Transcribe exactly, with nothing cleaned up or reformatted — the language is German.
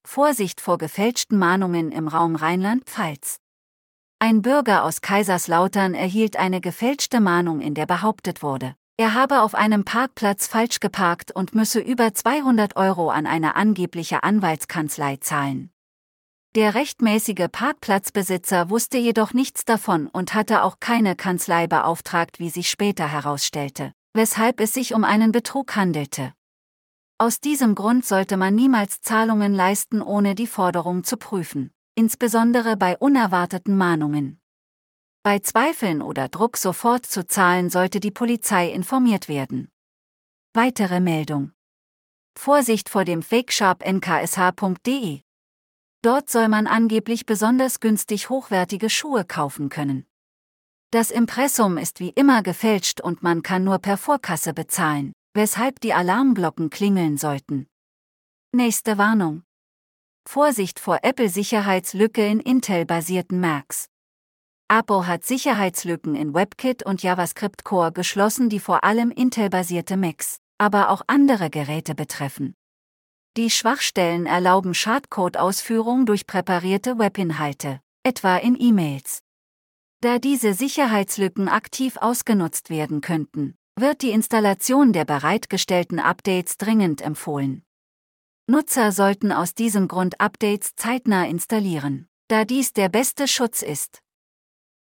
Vorsicht vor gefälschten Mahnungen im Raum Rheinland-Pfalz. Ein Bürger aus Kaiserslautern erhielt eine gefälschte Mahnung, in der behauptet wurde, er habe auf einem Parkplatz falsch geparkt und müsse über zweihundert Euro an eine angebliche Anwaltskanzlei zahlen. Der rechtmäßige Parkplatzbesitzer wusste jedoch nichts davon und hatte auch keine Kanzlei beauftragt, wie sich später herausstellte, weshalb es sich um einen Betrug handelte. Aus diesem Grund sollte man niemals Zahlungen leisten, ohne die Forderung zu prüfen, insbesondere bei unerwarteten Mahnungen. Bei Zweifeln oder Druck sofort zu zahlen, sollte die Polizei informiert werden. Weitere Meldung. Vorsicht vor dem Fake-Shop n k s h punkt d e. Dort soll man angeblich besonders günstig hochwertige Schuhe kaufen können. Das Impressum ist wie immer gefälscht und man kann nur per Vorkasse bezahlen, weshalb die Alarmglocken klingeln sollten. Nächste Warnung. Vorsicht vor Apple-Sicherheitslücke in Intel-basierten Macs. Apple hat Sicherheitslücken in WebKit und JavaScript Core geschlossen, die vor allem Intel-basierte Macs, aber auch andere Geräte betreffen. Die Schwachstellen erlauben Schadcode-Ausführung durch präparierte Webinhalte, etwa in E-Mails. Da diese Sicherheitslücken aktiv ausgenutzt werden könnten, wird die Installation der bereitgestellten Updates dringend empfohlen. Nutzer sollten aus diesem Grund Updates zeitnah installieren, da dies der beste Schutz ist.